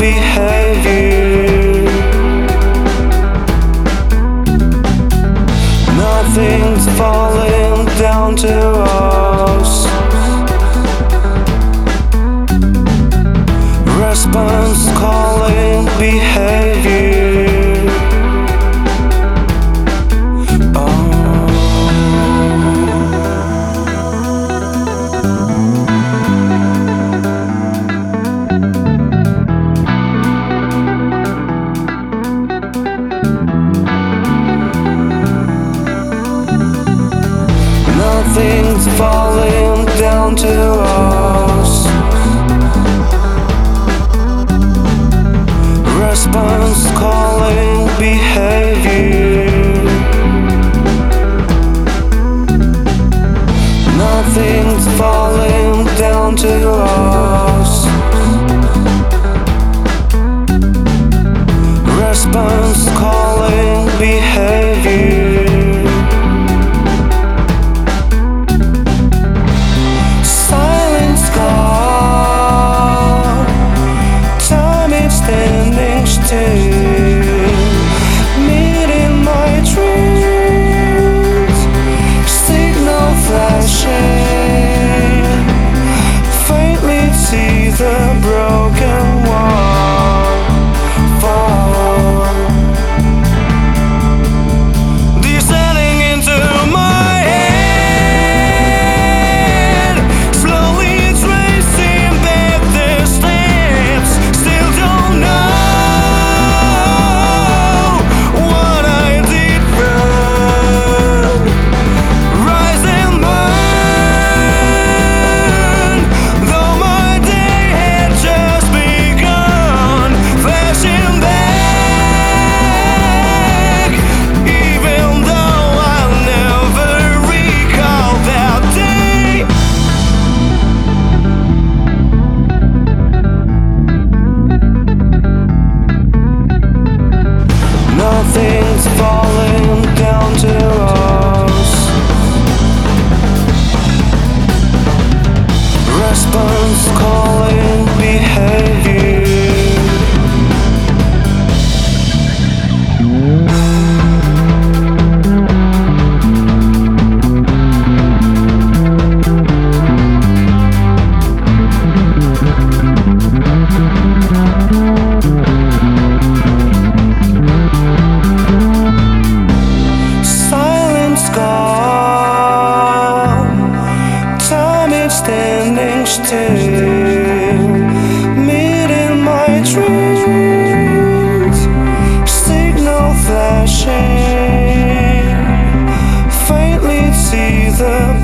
behavior. Nothing's falling down to us. Response calling behavior. Nothing's falling down to us. Response calling behavior. Nothing's falling down to us. Response calling behavior. Meeting my dreams, signal flashing, faintly see the broken wall fall, descending into my head, slowly tracing back the steps. Still don't know nothing's falling down to us. Response calling behavior. Standing still, meeting my dreams, signal flashing, faintly see the